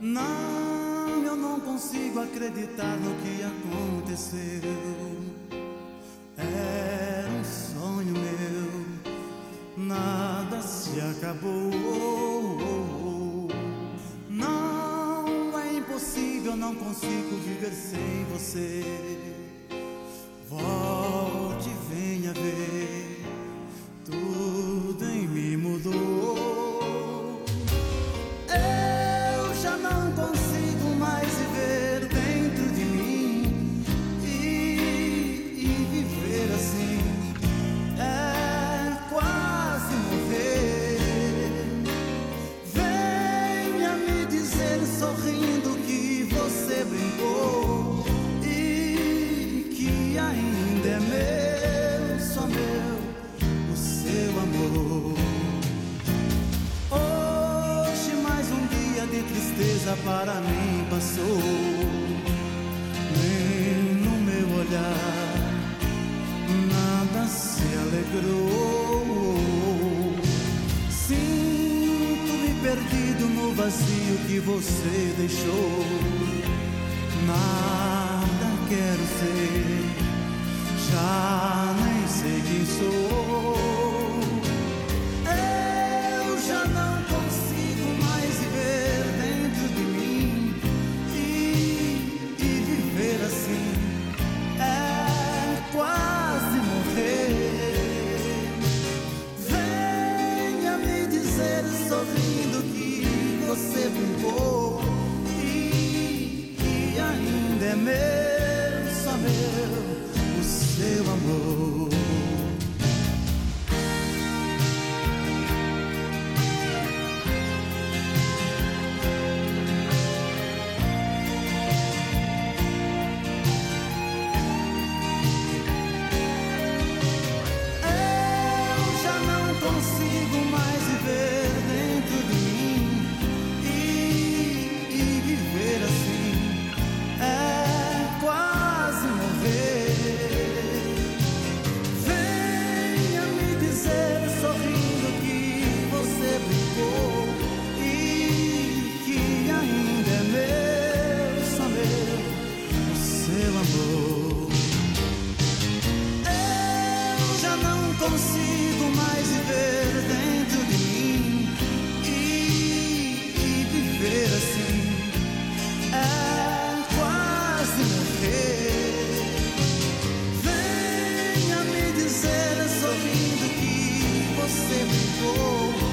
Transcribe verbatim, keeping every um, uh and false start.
Não, eu não consigo acreditar no que aconteceu. Era um sonho meu, nada se acabou. Não, é impossível, não consigo viver sem você. Volte, venha ver, tudo em mim mudou. Eu já não consigo mais viver dentro de mim e, e viver assim é quase morrer. Venha me dizer sorrindo que você brincou e que ainda é meu, só meu, o seu amor. Hoje mais um dia de tristeza para mim passou. Nem no meu olhar nada se alegrou. Sinto-me perdido no vazio que você deixou. Nada quero ser, já nem sei quem sou. Eu já não consigo mais viver dentro de mim e, e viver assim é quase morrer. Venha me dizer sorrindo que você brincou e que ainda é meu, só meu, o seu amor. Consigo mais viver dentro de mim e, e viver assim é quase morrer. Venha me dizer sorrindo que você brincou e que ainda é meu, só meu, o seu amor. Eu já não consigo mais viver dentro de mim e, e viver assim é quase morrer. Venha me dizer sorrindo que você brincou